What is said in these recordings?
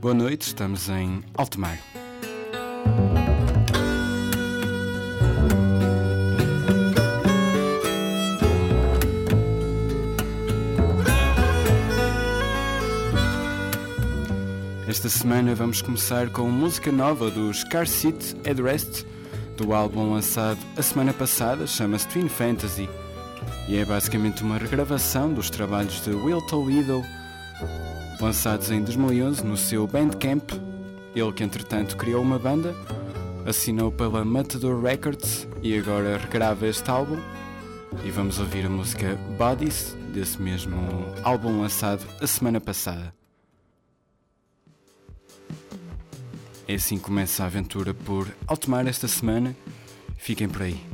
Boa noite, estamos em Alto Mar. Esta semana vamos começar com música nova dos Car Seat Headrest, do álbum lançado a semana passada, chama-se Twin Fantasy, e é basicamente uma regravação dos trabalhos de Will Toledo, lançados em 2011 no seu Bandcamp. Ele que entretanto criou uma banda, assinou pela Matador Records e agora regrava este álbum, e vamos ouvir a música Bodies desse mesmo álbum lançado a semana passada. É assim que começa a aventura por Alto Mar esta semana. Fiquem por aí.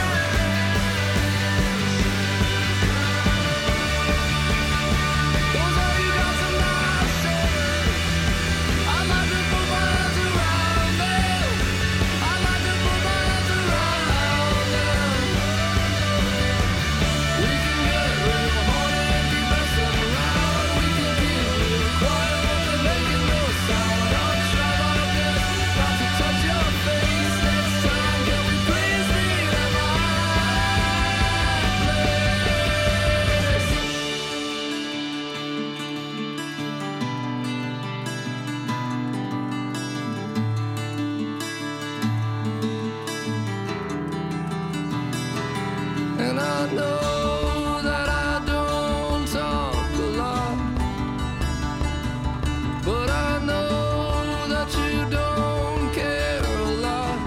Those know that I don't talk a lot, but I know that you don't care a lot.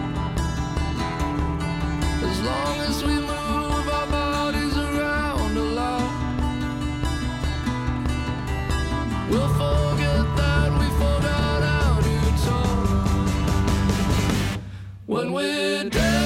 As long as we move our bodies around a lot, we'll forget that we forgot how to talk. When we're dead,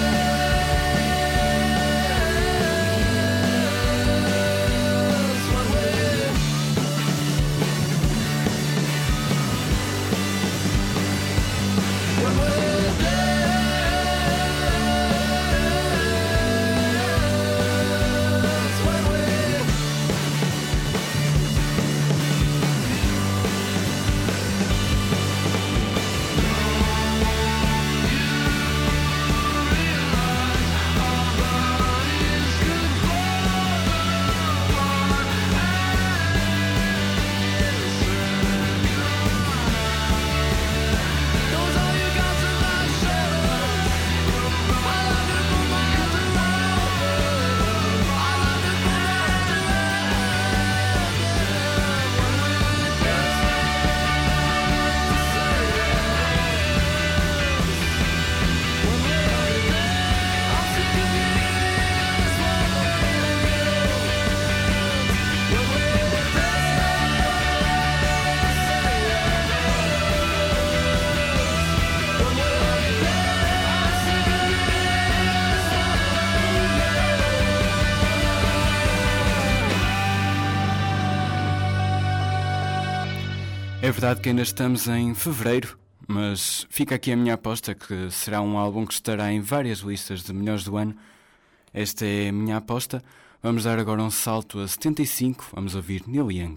É verdade que ainda estamos em fevereiro, mas fica aqui a minha aposta que será um álbum que estará em várias listas de melhores do ano. Esta é a minha aposta. Vamos dar agora um salto a 75, vamos ouvir Neil Young.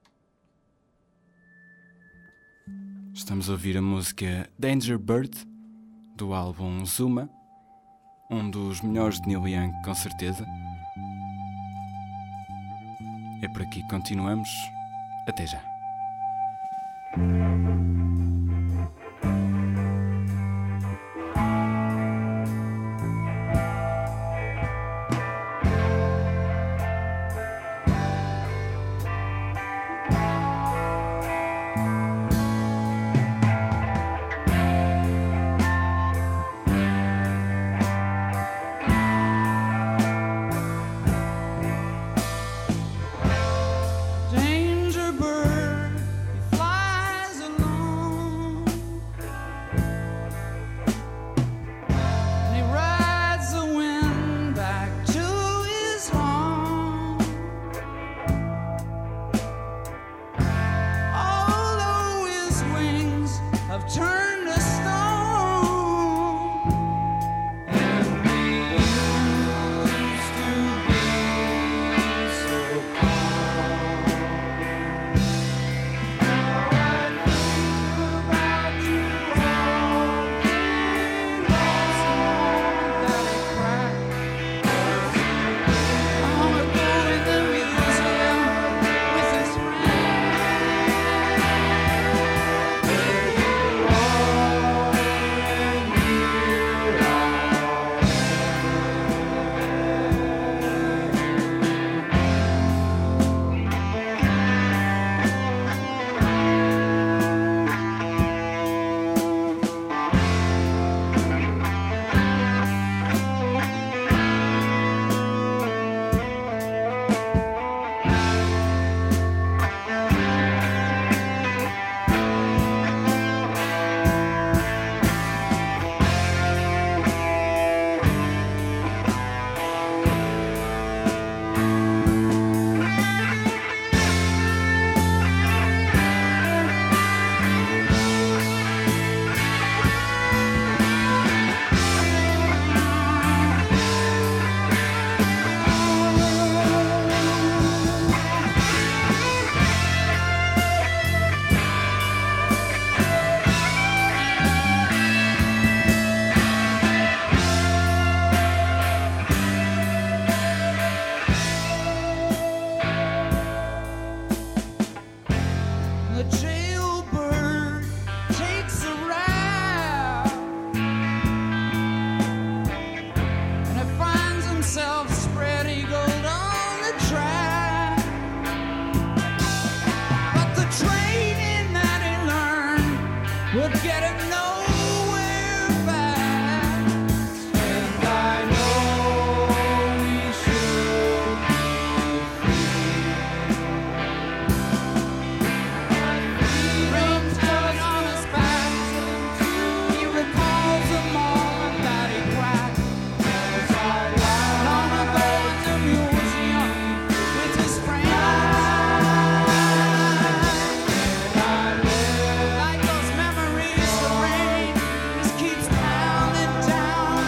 Estamos a ouvir a música Danger Bird, do álbum Zuma, um dos melhores de Neil Young, com certeza. É por aqui que continuamos. Até já. Danger bird. Oh would get it nowhere fast. And I know we should be free. Rain's coming on his back. He recalls the moment that he cracked. Long ago at the museum with his friends. Like those memories, the rain just keeps pounding down,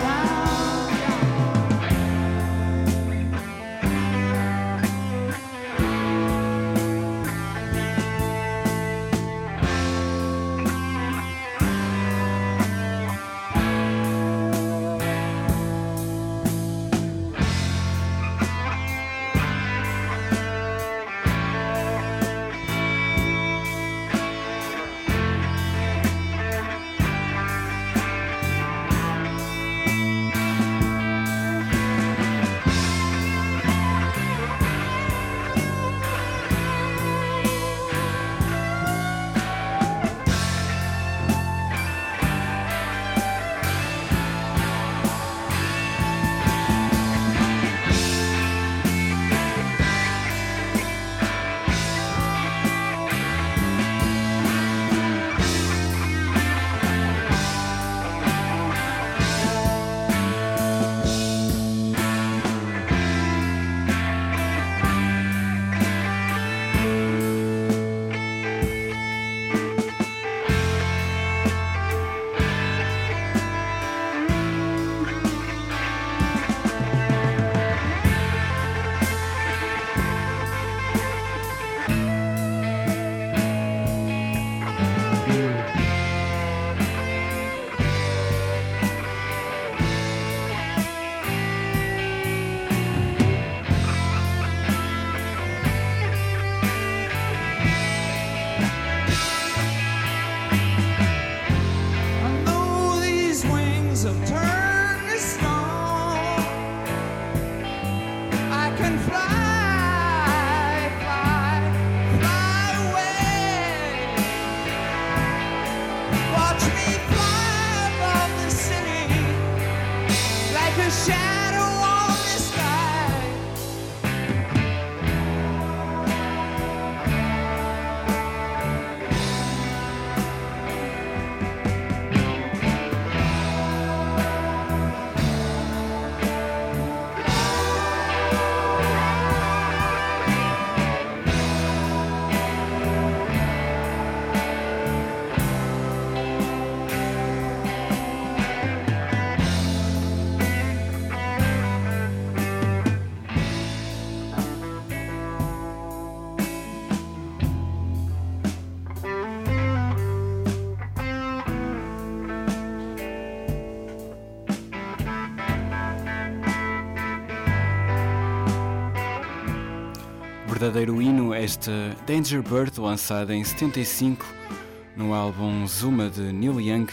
verdadeiro hino esta Danger Bird, lançada em 75 no álbum Zuma de Neil Young.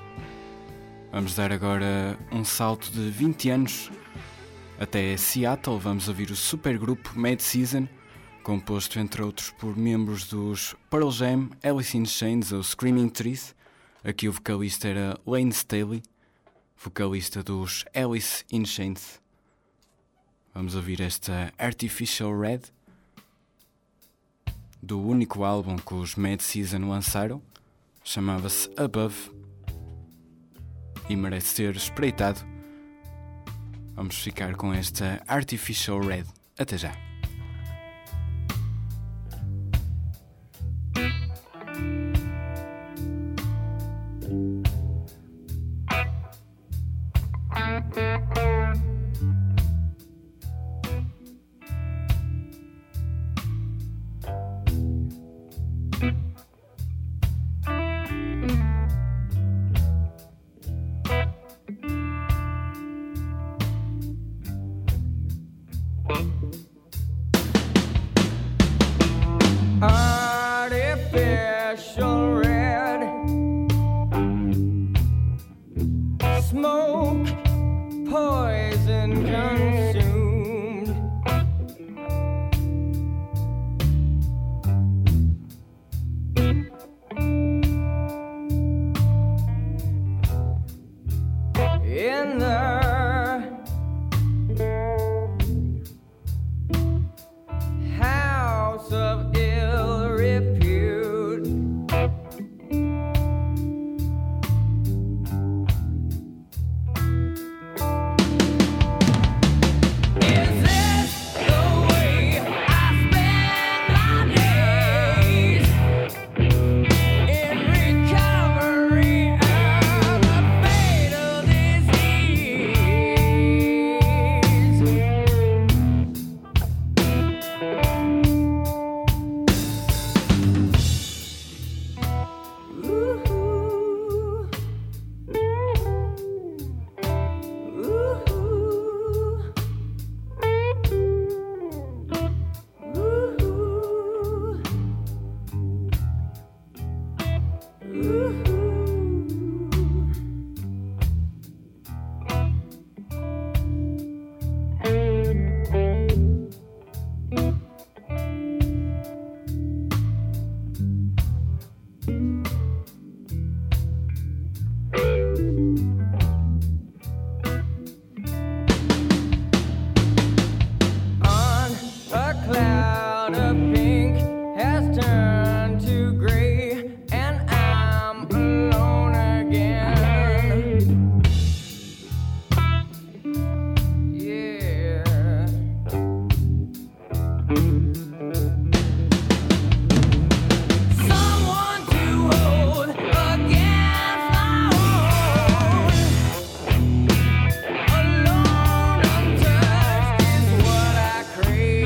Vamos dar agora um salto de 20 anos até Seattle. Vamos ouvir o supergrupo Mad Season, composto entre outros por membros dos Pearl Jam, Alice in Chains ou Screaming Trees. Aqui o vocalista era Lane Staley, vocalista dos Alice in Chains. Vamos ouvir esta Artificial Red, do único álbum que os Mad Season lançaram. Chamava-se Above e merece ser espreitado. Vamos ficar com esta Artificial Red. Até já. Artificial red, smoke, poison consumed. in the house of ill repute. Is this the way I spend my days in recovery of a fatal disease? On a cloud of pink has turned to gray, and I'm alone again. Yeah. Someone to hold against my own. Alone, untouched is what I crave.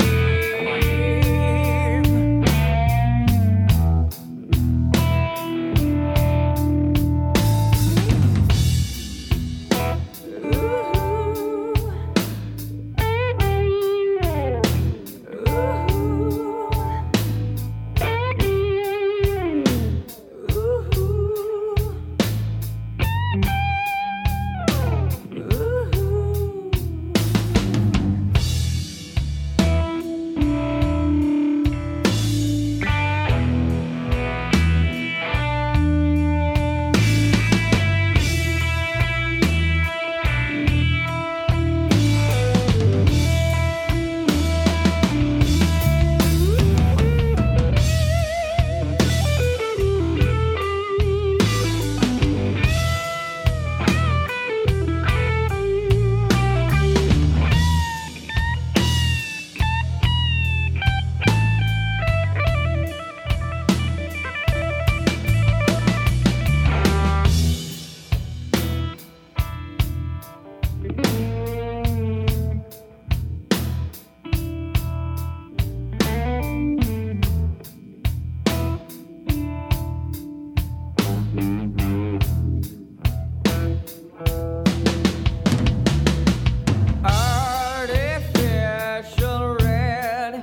Artificial red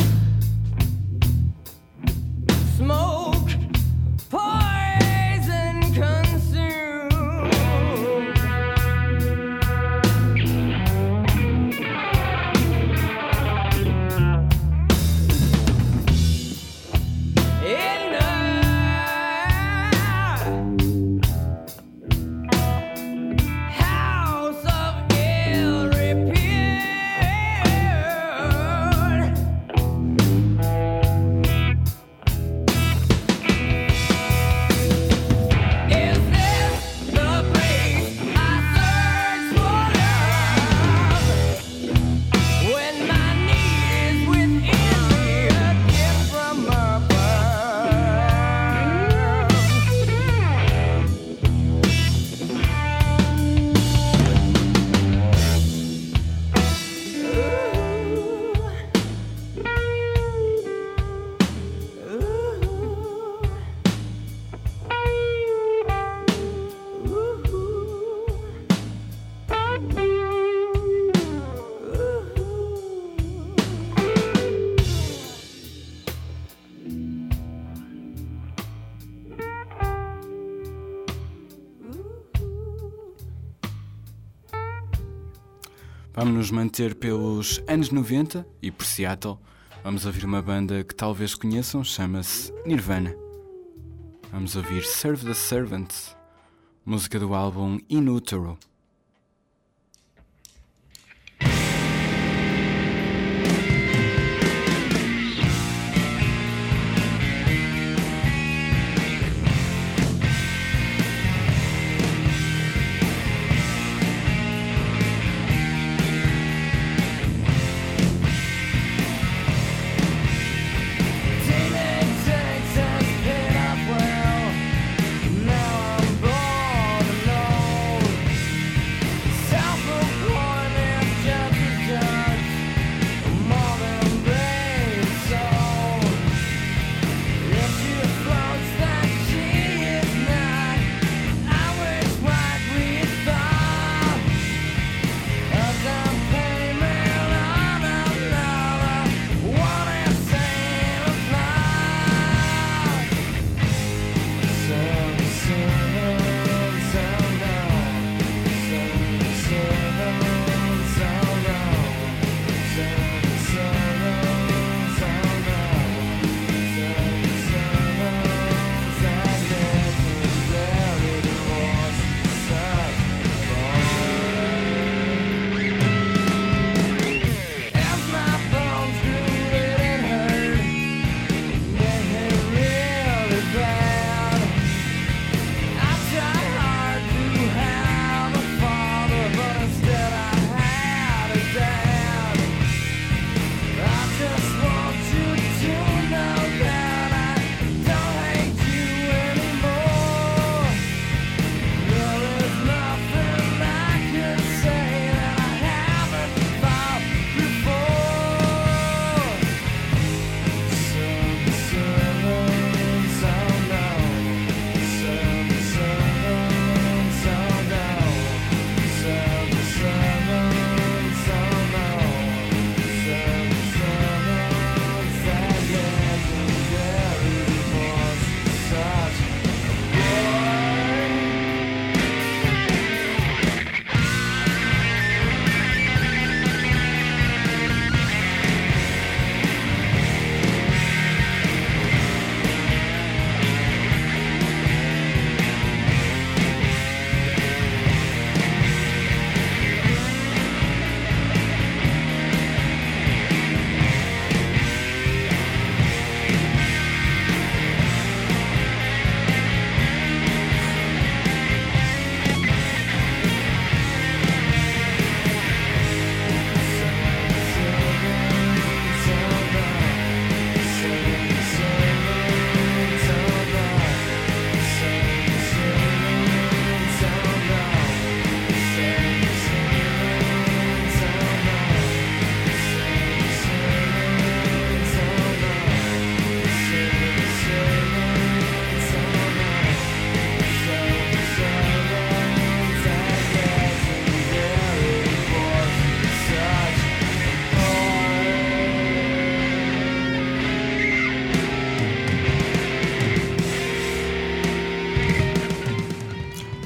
smoke, poison consumed. In the house of ill repute. Is this the place I search for love? When my need is within me, a gift from above. Vamos nos manter pelos anos 90 e por Seattle. Vamos ouvir uma banda que talvez conheçam, chama-se Nirvana. Vamos ouvir Serve the Servant, música do álbum In Utero.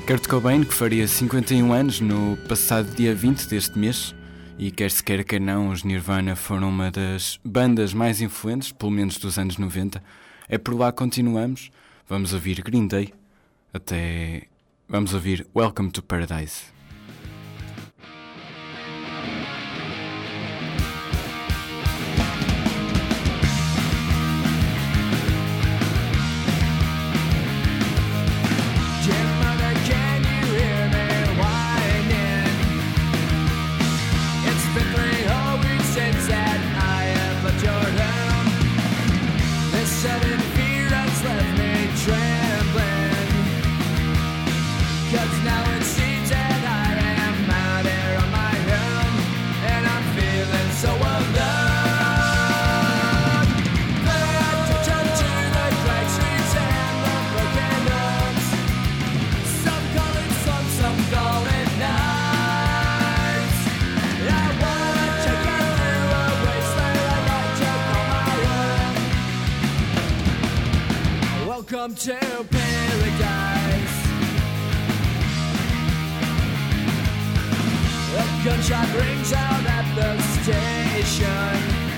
Kurt Cobain, que faria 51 anos no passado dia 20 deste mês, e quer se queira quer não, os Nirvana foram uma das bandas mais influentes, pelo menos dos anos 90. É por lá que continuamos, vamos ouvir Green Day, vamos ouvir Welcome to Paradise. Welcome to paradise. A gunshot rings out at the station.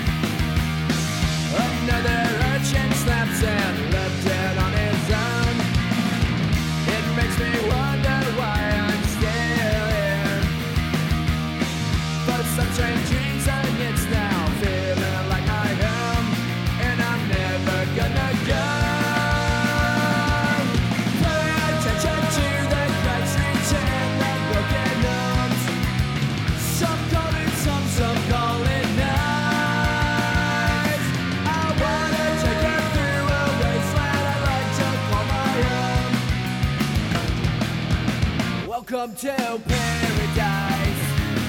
Another urchin snaps and left dead on his own. It makes me wonder why I'm still here. But some strange reason it's now feeling like my home, and I'm never gonna go. Welcome to paradise.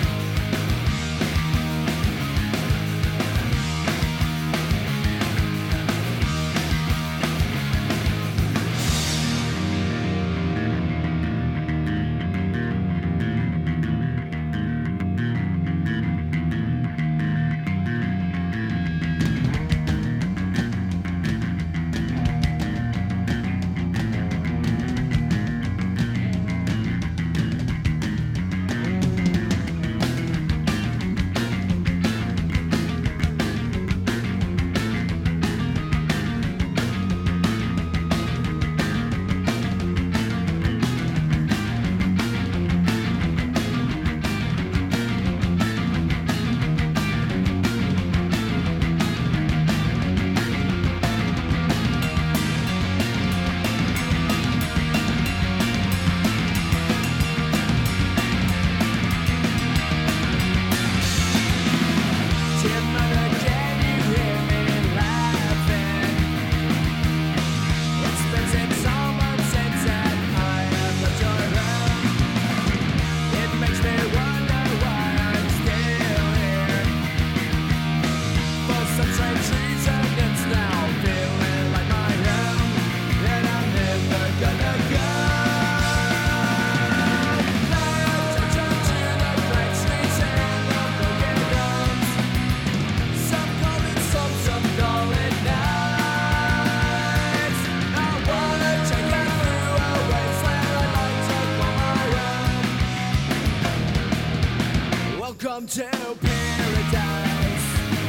Welcome to paradise.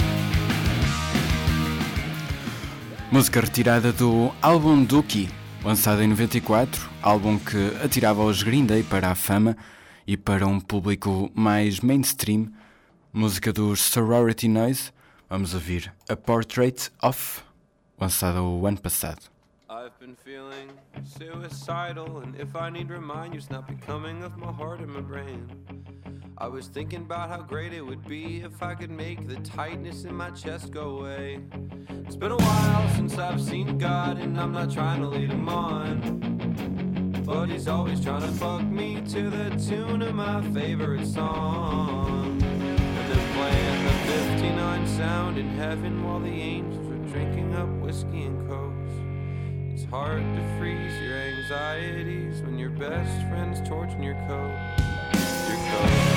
Música retirada do álbum Dookie, lançado em 94, álbum que atirava os Green Day para a fama e para um público mais mainstream. Música dos Sorority Noise, vamos ouvir A Portrait of, lançada o ano passado. I've been feeling suicidal, and if I need reminders, not becoming of my heart and my brain. I was thinking about how great it would be if I could make the tightness in my chest go away. It's been a while since I've seen God, and I'm not trying to lead him on, but he's always trying to fuck me to the tune of my favorite song. And they're playing the 59 sound in heaven while the angels are drinking up whiskey and cokes. It's hard to freeze your anxieties when your best friend's torching your coat. Your coat.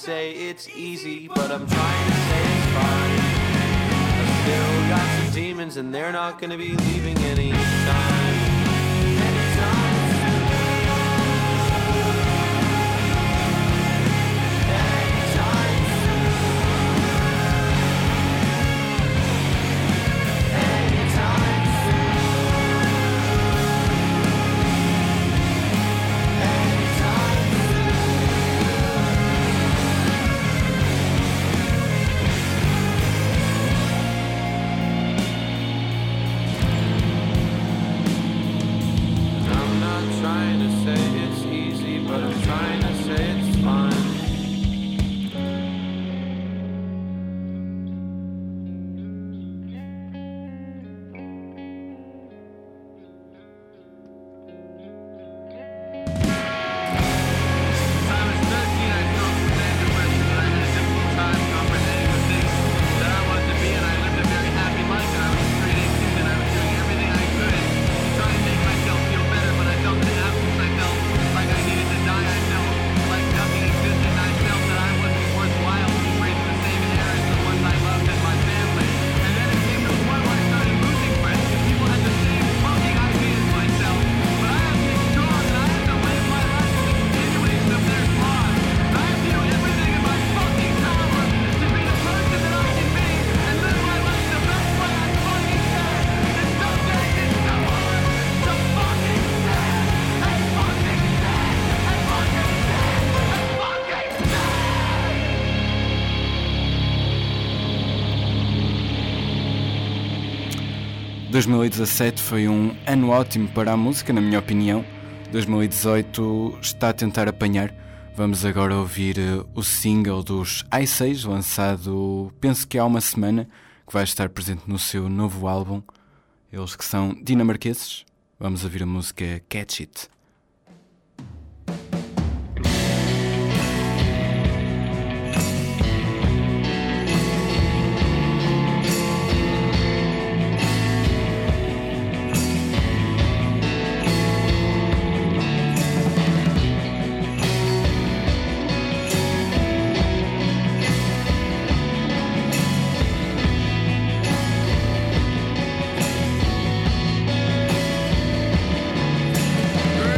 say it's easy, but I'm trying to say it's fine. I still got some demons and they're not gonna be leaving any time. – 2017 foi um ano ótimo para a música, na minha opinião. 2018 está a tentar apanhar. Vamos agora ouvir o single dos Ice Age, lançado penso que há uma semana, que vai estar presente no seu novo álbum. Eles que são dinamarqueses. Vamos ouvir a música Catch It. Girl,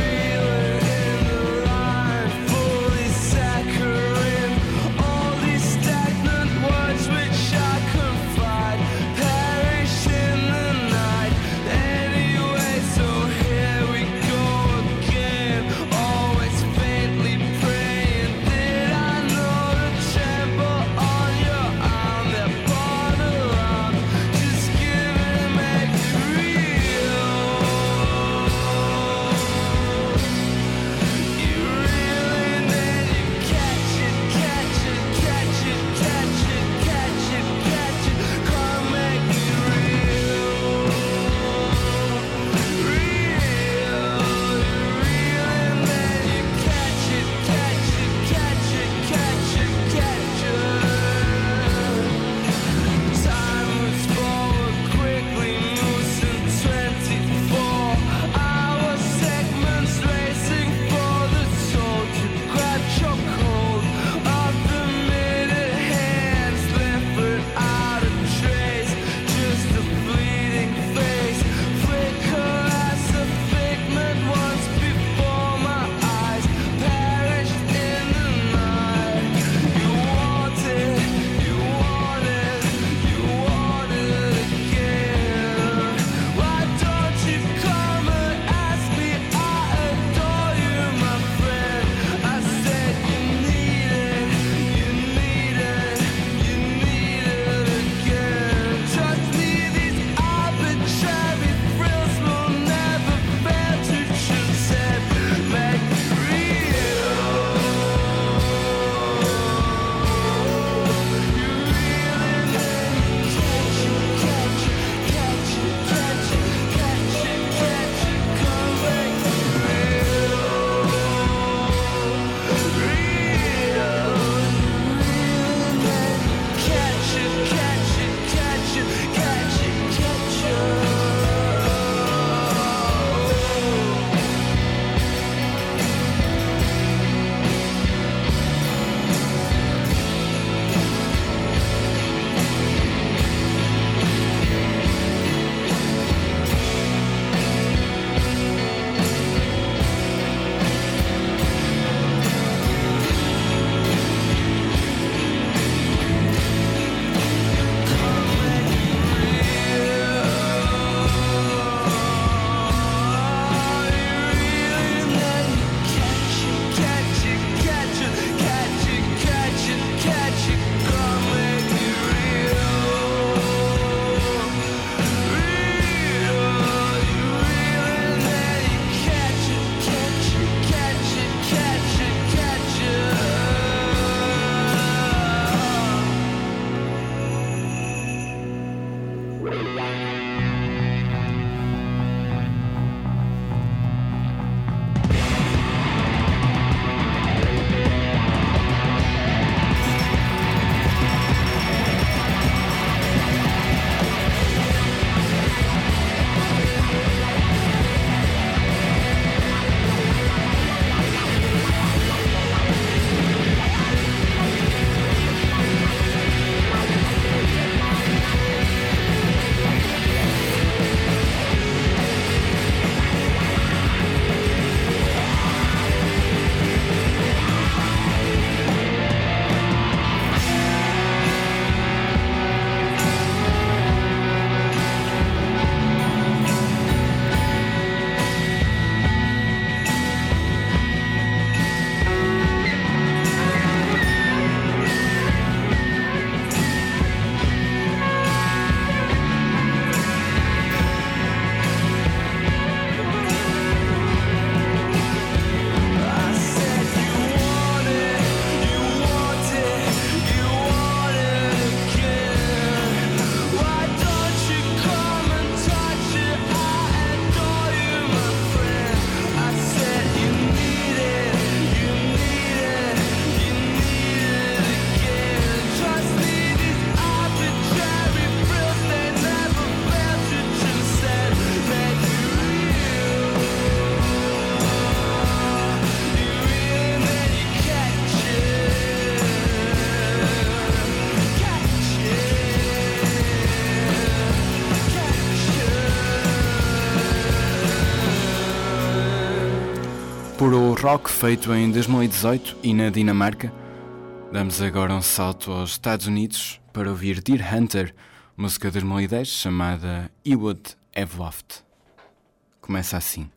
puro rock feito em 2018 e na Dinamarca. Damos agora um salto aos Estados Unidos para ouvir Deer Hunter, música de 2010 chamada You Would Have Loved. Começa assim.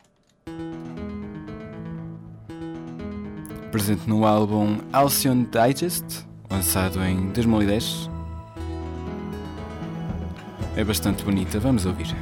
Presente no álbum Halcyon Digest, lançado em 2010. É bastante bonita, vamos ouvir.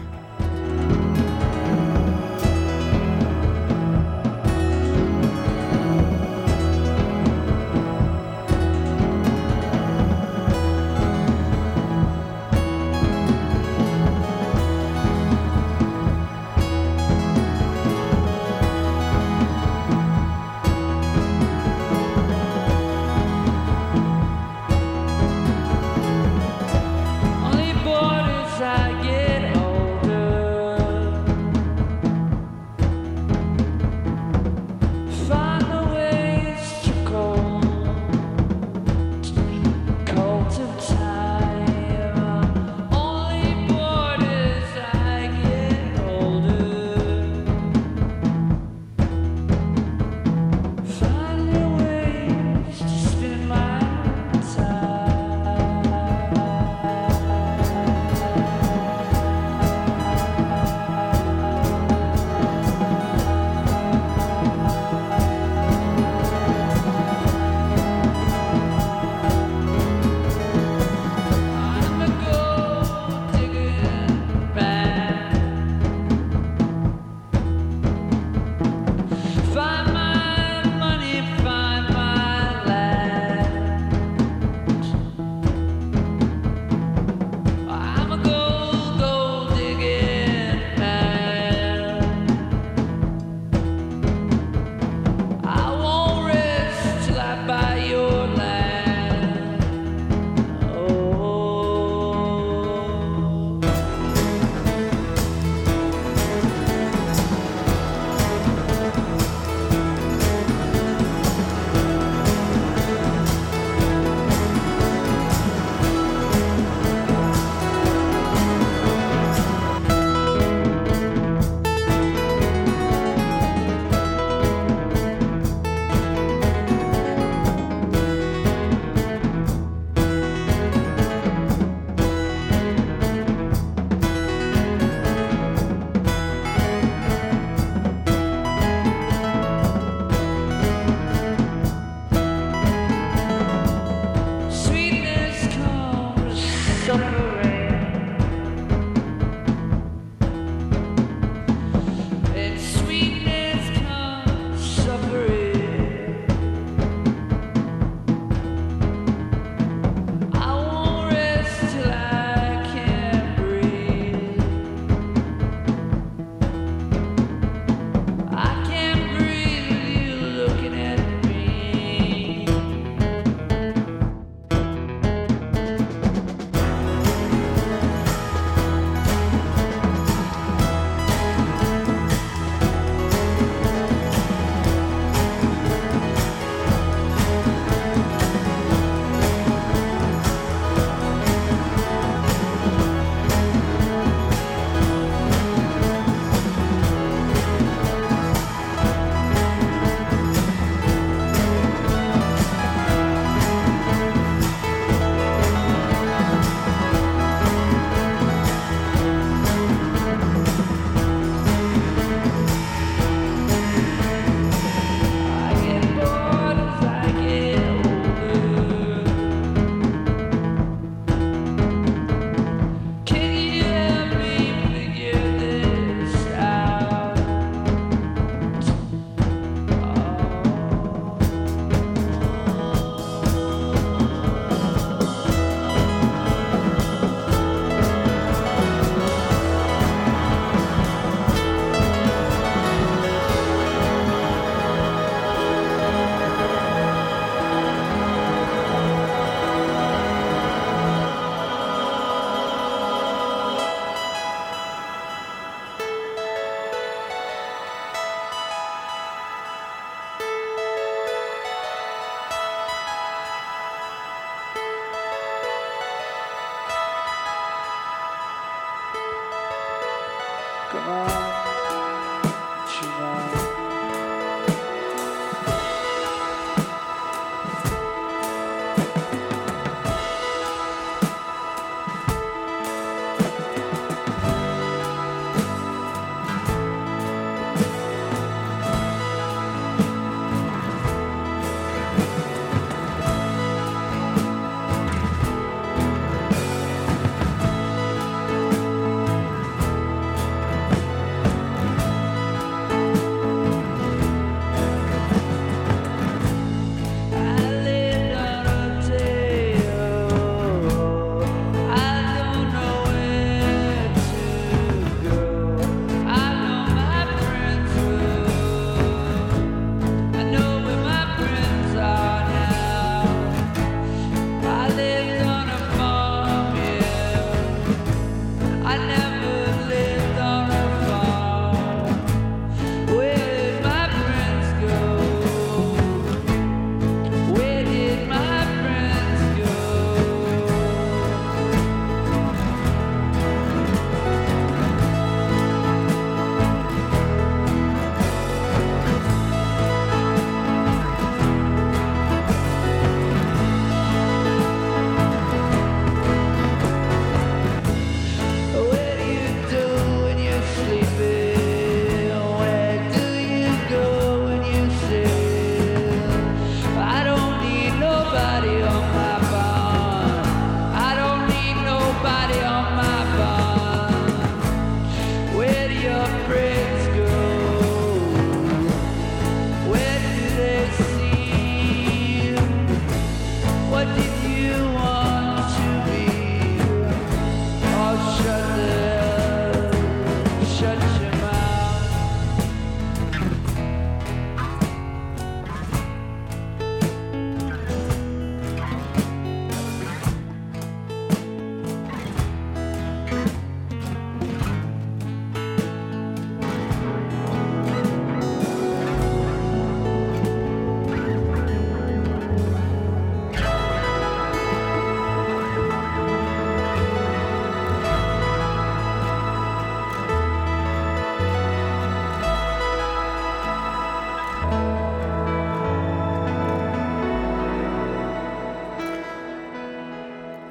Only bored as I get old.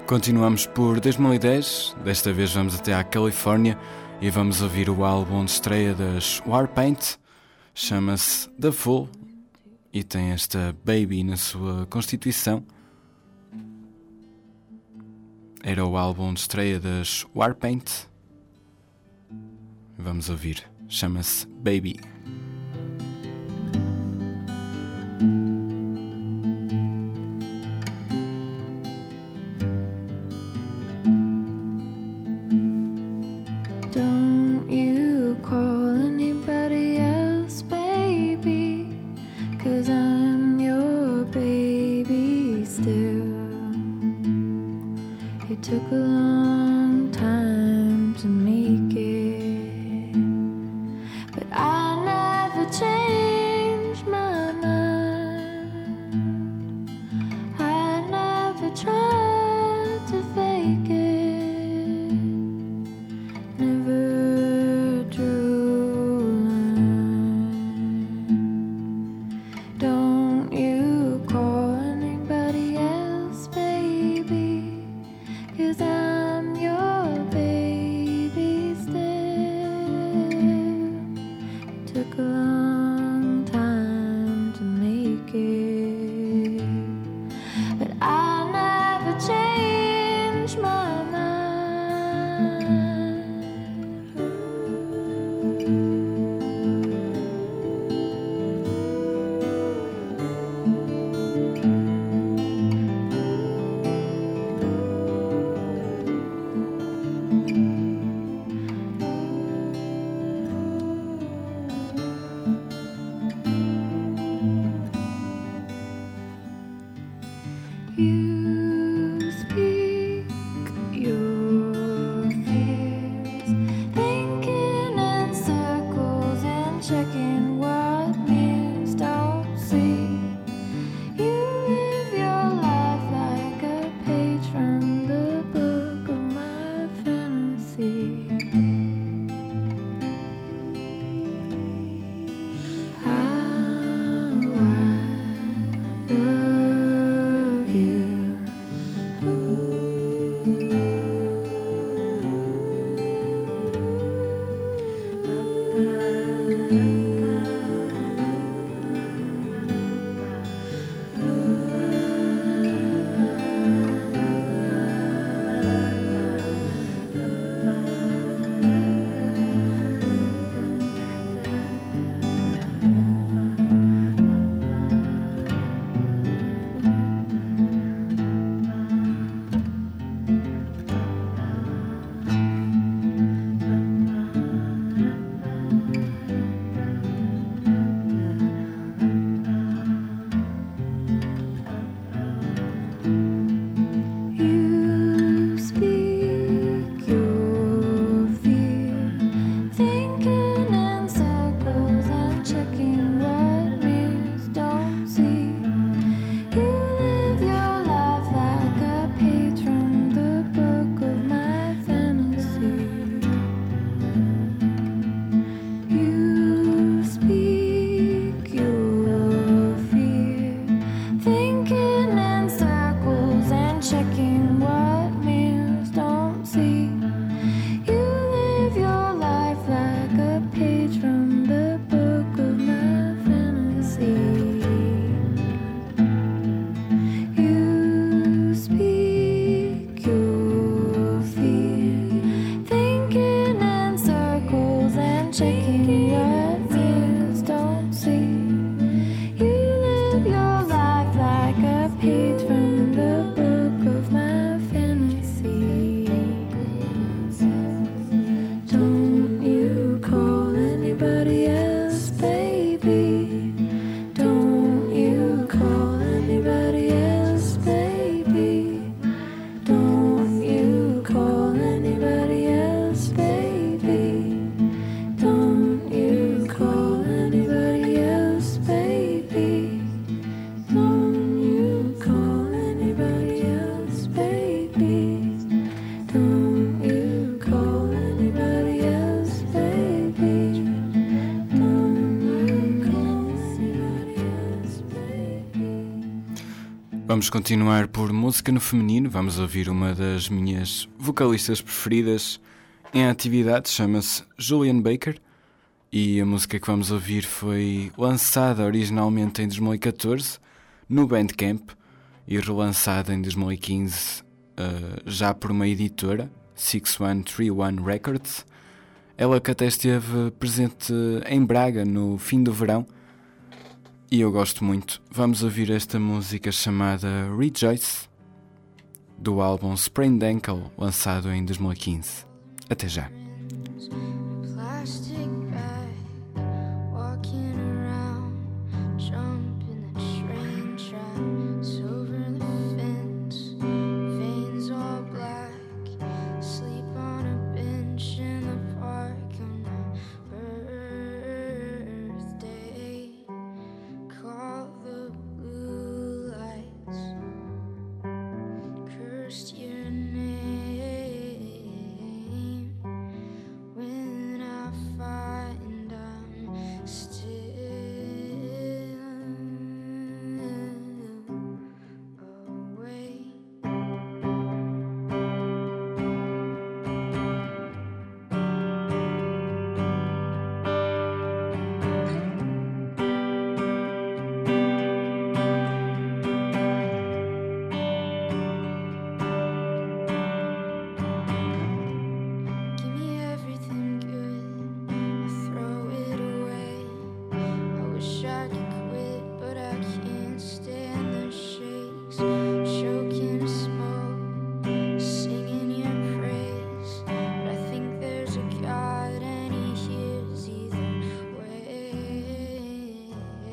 Continuamos por 2010, desta vez vamos até à Califórnia e vamos ouvir o álbum de estreia das Warpaint, chama-se The Fool e tem esta Baby na sua constituição. Era o álbum de estreia das Warpaint. Vamos ouvir, chama-se Baby. Don't you call anybody else baby, 'cause I'm your baby still. It took a long time to make it, but I never changed my mind. I never tried to fake it, never drew a line. Don't you call anybody else baby, 'cause I'm your baby still. It took a long time to make it, but I never changed my mind. You speak your fears, thinking in circles and checking what mirrors don't see. You live your life like a page from the book of my fantasy. How I love you. Vamos continuar por música no feminino. Vamos ouvir uma das minhas vocalistas preferidas em atividade, chama-se Julian Baker, e a música que vamos ouvir foi lançada originalmente em 2014 no Bandcamp e relançada em 2015 já por uma editora, 6131 Records. Ela que até esteve presente em Braga no fim do verão e eu gosto muito. Vamos ouvir esta música chamada Rejoice, do álbum Sprained Ankle, lançado em 2015. Até já. Plastic bag, walking around, jumping the train tracks over the fence, veins all black, sleep on a bench in the park on my birthday, call the blue lights, cursed your name. When I find I'm still away. Give me everything good, I throw it away. I wish I could quit, but I can't stand the shakes. Choking the smoke, singing your praise. But I think there's a God and He hears either way.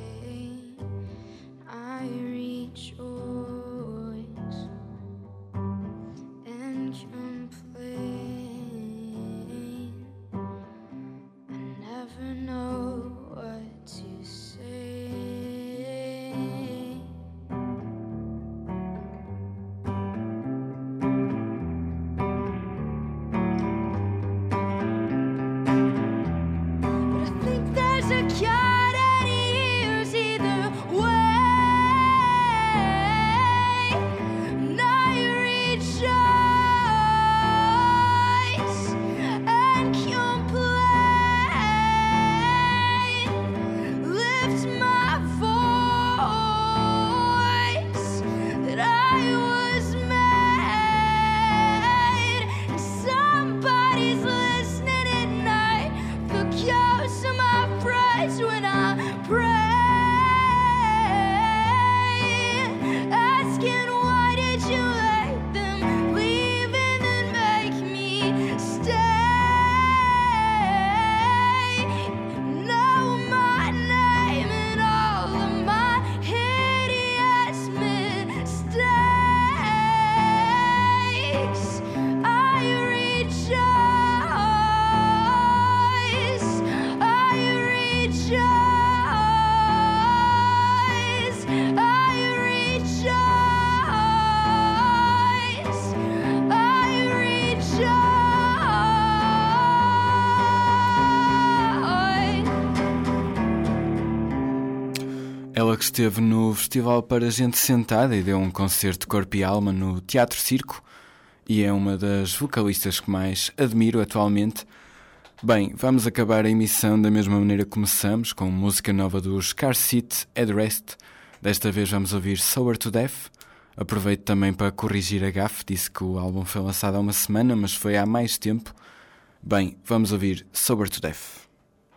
I rejoice and complain. I never know what to say. But I think there's a God and He hears either way. And I rejoice and complain. Lift my voice that I was made. And somebody's listening at night. Look close to my praise when I pray. Asking why did you let them leave and then make me stay? Know my name and all of my hideous mistakes. I rejoice. I rejoice. I rejoice. I rejoice. Ela que esteve no Festival para Gente Sentada e deu um concerto de corpo e alma no Teatro Circo e é uma das vocalistas que mais admiro atualmente. Bem, vamos acabar a emissão da mesma maneira que começamos, com música nova dos Car Seat Headrest. Desta vez vamos ouvir Sober to Death. Aproveito também para corrigir a gafe, disse que o álbum foi lançado há uma semana, mas foi há mais tempo. Bem, vamos ouvir Sober to Death.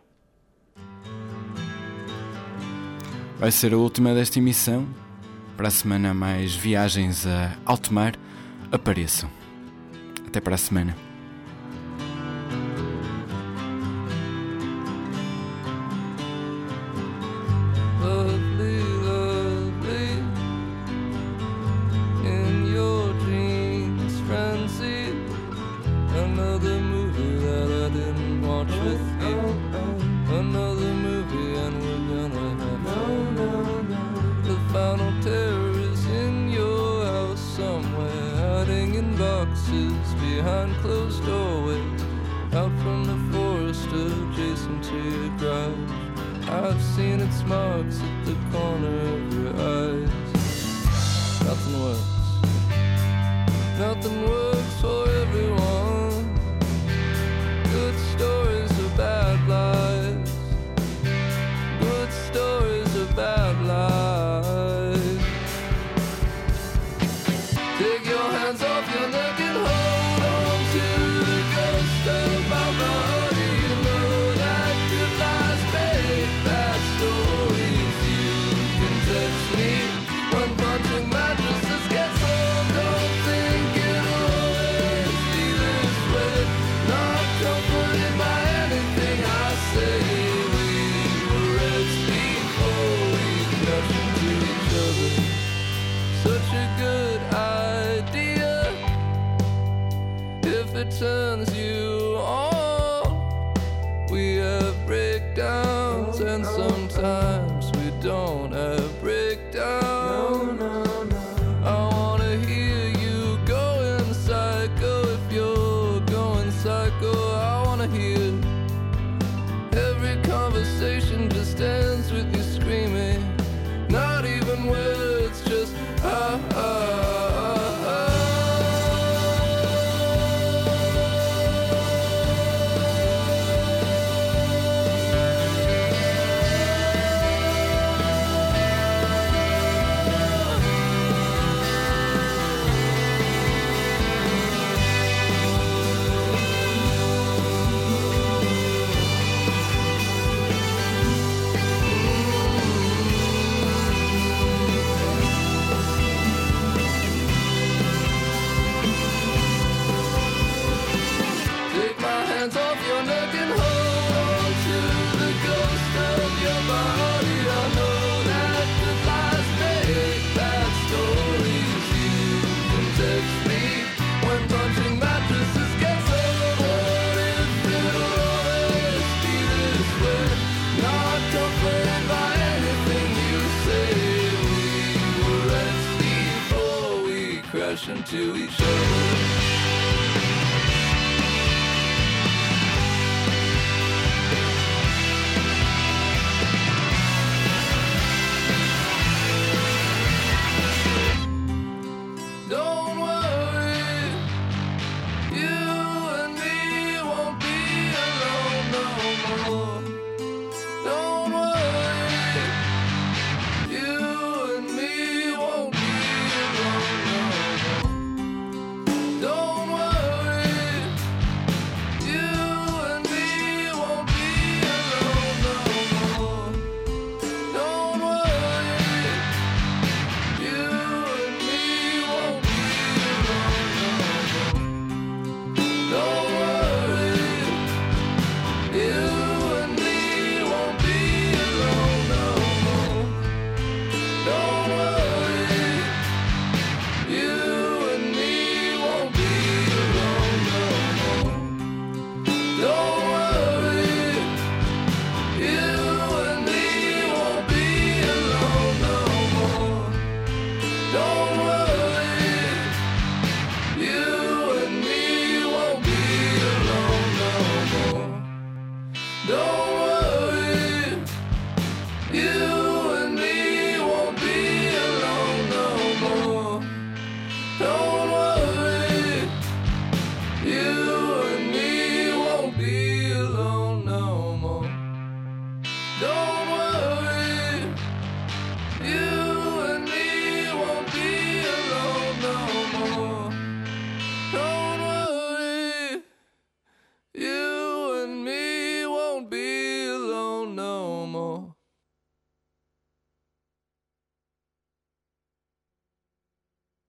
Vai ser a última desta emissão. Para a semana, mais viagens a alto mar. Apareçam. Até para a semana. Lovely, lovely, in your dreams, frenzy. Another movie that I didn't watch with you. Another movie and we're gonna have fun. The final terror is in your house somewhere, hiding in boxes behind closed doorways, out from the forest adjacent to your garage. I've seen its marks at the corner of your eyes. I nothing works. Nothing works for everyone. Good stories are bad lies. Good stories are bad lies. Take your hands off your neck and hold on to the ghost of my body. You know that good lies make bad stories. You can text me when punching mattresses get so. Don't think it'll always be this way. Not comforted by anything I say. We were reds before we crashed into each other. Such a good idea if it turns you on. We have breakdowns and sometimes we don't have breakdowns. I wanna hear you going psycho if you're going psycho. I wanna hear every conversation just ends with you screaming. Not even words, just ah ah ah. Take my hands off your neck and hold on to the ghost of your body. I know that good lies make bad stories. You can text me when punching mattresses get so. What if it'll always be this way? Not comforted by anything you say. We were reds before we crash into each other.